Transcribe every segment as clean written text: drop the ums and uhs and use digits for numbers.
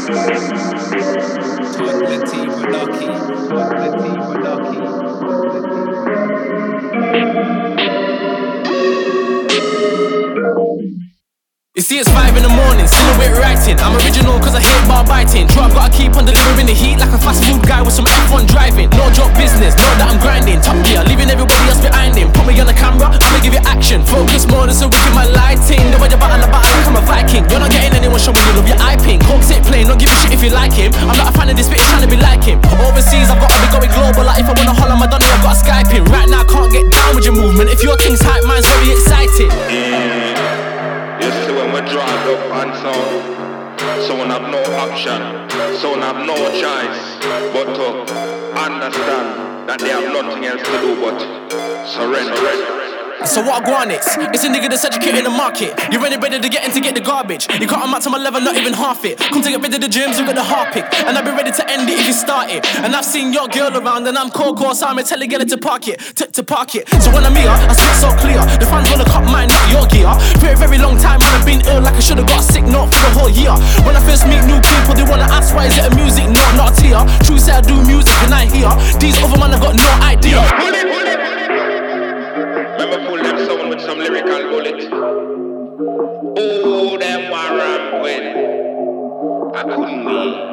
You see it's 5 in the morning, silhouette writing. I'm original cause I hate bar biting. True, I've gotta keep on delivering the heat like a fast food guy with some F1 driving. No job business, know that I'm grinding. Top gear, leaving everybody else behind him. Put me on the camera, I'ma give you action. Focus more than so wicked my lighting. The way you battle like I'm a Viking. You're not getting anyone showing you love your eye pink. Coke sit plain, don't give a shit if you like him. I'm not a fan of this bitch trying to be like him. Overseas, I've gotta be going global. Like if I wanna holler my Donny, I've got a Skype him. Right now, I can't get down with your movement. If your thing's hype, mine's very excited. You see when we draw up and someone have no option, someone have no choice but to understand that they have nothing else to do but surrender. So what I go on it's a nigga that's educated in the market. You're ready to get in to get the garbage. You can't match to my level, not even half it. Come to get rid of the gyms, you got the heart pick. And I'll be ready to end it if you start it. And I've seen your girl around and I'm cold, so I'm telling her to park it, to park it. So when I'm here, I speak so clear. The fans wanna cut mine, not your gear. Very, very long time, man, I've been ill like I should've got a sick note for the whole year. When I first meet new people, they wanna ask why is it a music note, not a tear. True say I do music and I hear. These other man have got no idea. Remember pull them someone with some lyrical bullet. Oh, them warm when I couldn't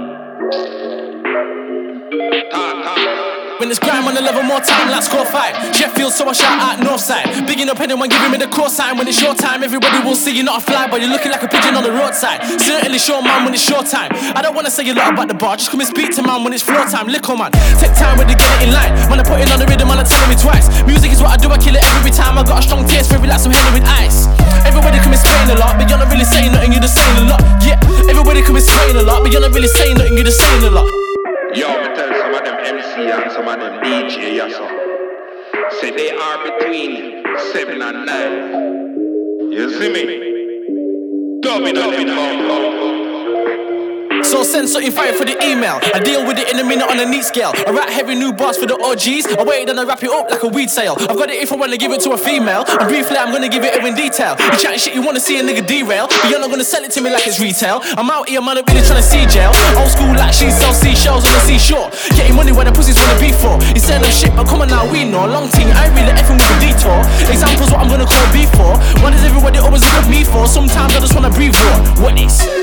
be. Talk. When it's grime on the level, more time, let's score 5. Sheffield, so I shout out Northside. Bigging up anyone giving me the call sign. When it's your time, everybody will see you not a fly, but you're looking like a pigeon on the roadside. Certainly show man when it's your time. I don't wanna say a lot about the bar, just come and speak to man when it's floor time. Lick man, take time when they get it in line. When I put it on the rhythm, man, I'm telling me twice. Music is what I do, I kill it every time. I got a strong taste for every like some Henny with ice. Everybody come and Spain a lot, but you're not really saying nothing, you're just saying a lot. Yeah, everybody come and Spain a lot, but you're not really saying nothing, you're just saying a lot. Yo, me tell some of them MC and some of them DJ, yes sir. Say they are between 7 and 9. You see me? Dummy. So send something fire for the email. I deal with it in a minute on a neat scale. I write heavy new bars for the OGs. I wait and I wrap it up like a weed sale. I've got it if I want to give it to a female. And briefly I'm gonna give it in detail. You chatting shit, you wanna see a nigga derail, but you're not gonna sell it to me like it's retail. I'm out here, man, I'm really trying to see jail. Old school like she sells seashells on the seashore. Getting money where the pussies wanna be for. You saying them shit, but come on now, we know. Long thing, I ain't really effing with the detour. Examples what I'm gonna call B for. What does everybody always look at me for? Sometimes I just wanna breathe more. What is?